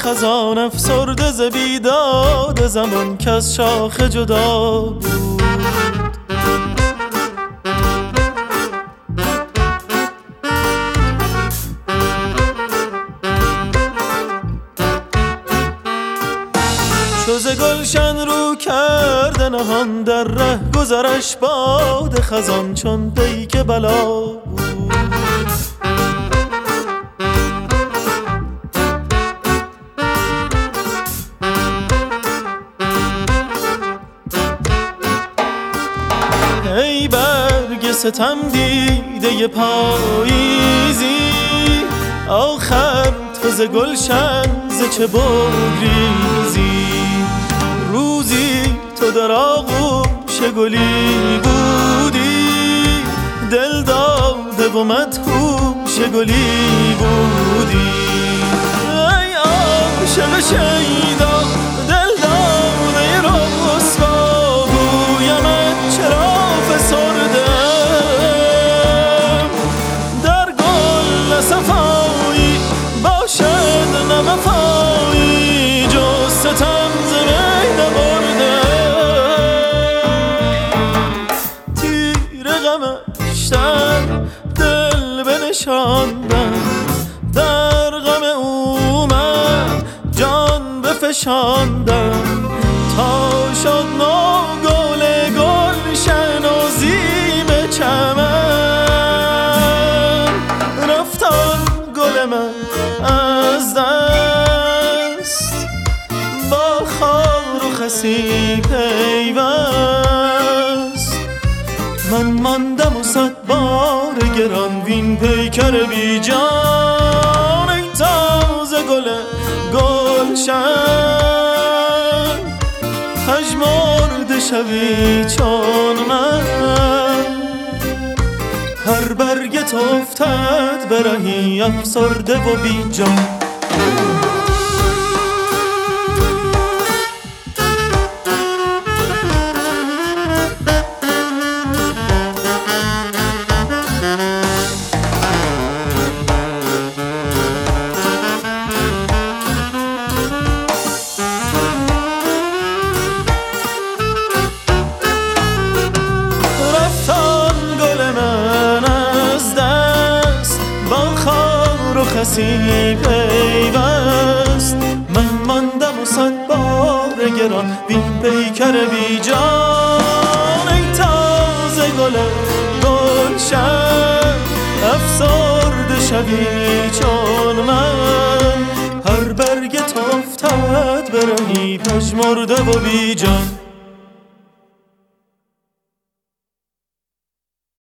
خزان افسرده ز بیداد زمان که از شاخ جدا بود. چو ز گلشن رو کرده نهان در ره گذرش باد خزان چون پیک بلا بود. ای برگ ستم دیده پاییزی آخر تو ز گلشن ز چه بگریزی. روزی تو در آغوش گلی بودی دل داده و مدهوش گلی بودی. ای عاشق شیدا دل داده رسوا گویمت چرا فسردم در گل صفایی باشد نه وفایی جز ستم ز می نبردم. تیر غمش در دل بنشاندم در غم او من جان بفشاندم تا شد نو گل گلشن و زیب چمن. رفت آن گل من از دست با خار و خسی پیوست. من ماندم و صد بار گران وین پیکر بی جان. ای تازه گل گلشن پژمرده شوی چون من. هر برگت افتد به رهی افسرده و بی جان. خسی پیوست من ماندم و صد بار گران وین پیکر بی جان. ای تازه گل گلشن افسرده شوی چون من. هر برگت افتد به رهی پژمرده و بی جان.